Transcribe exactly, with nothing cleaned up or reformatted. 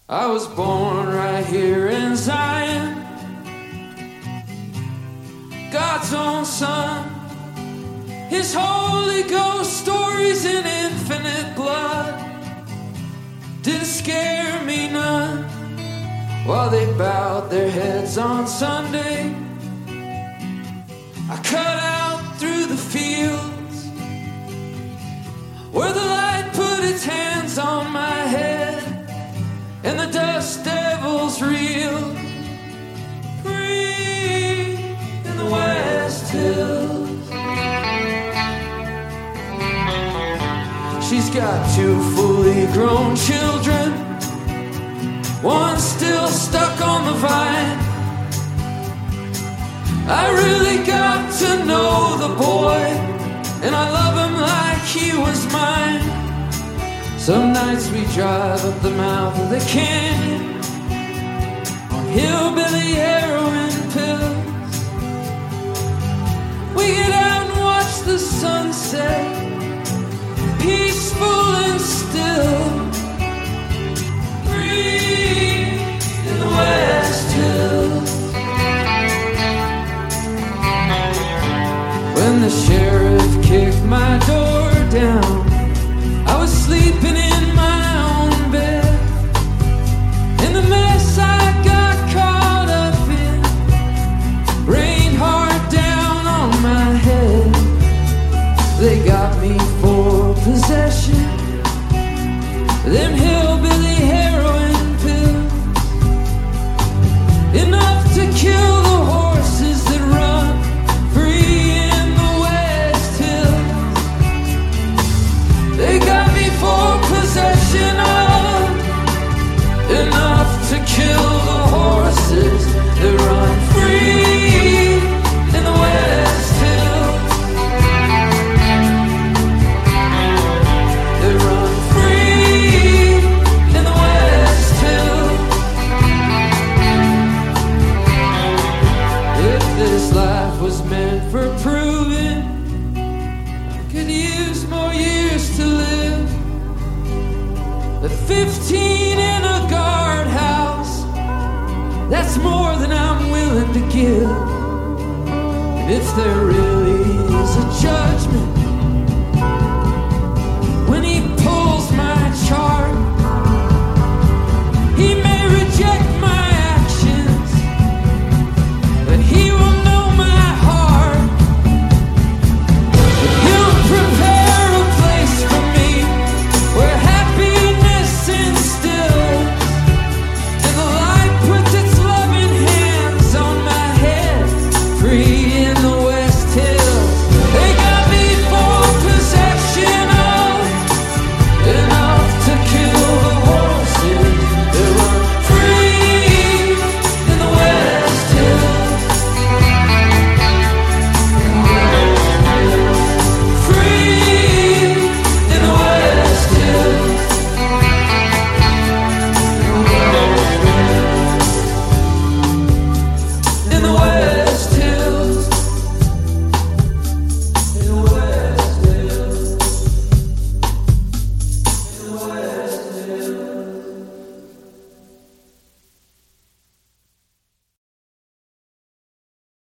I was born right here in Zion, God's own son. His Holy Ghost stories in infinite blood didn't scare me none. While they bowed their heads on Sunday, I cut out through the fields where the light put its hands on my head and the dust devils reeled free in the West Hills. She's got two fully grown children, one still stuck on the vine. I really got to know the boy, and I love him like he was mine. Some nights we drive up the mouth of the canyon on hillbilly heroin pills. We get out and watch the sunset, peaceful and still, free in the West Hills. When the sheriff kicked my door down, I was sleeping in my own bed. In the mess I got caught up in rained hard down on my head. They got me for possession, them hillbilly heroin pills, enough to kill the horses that run free in the West Hills. They got me for possession of enough to kill the horses that run free in the West Hills. They run free in the West Hills. If this life was meant for proving, I could use more years to live. But fifteen in a guardhouse, that's more than I'm willing to give. And if there really is a judgment,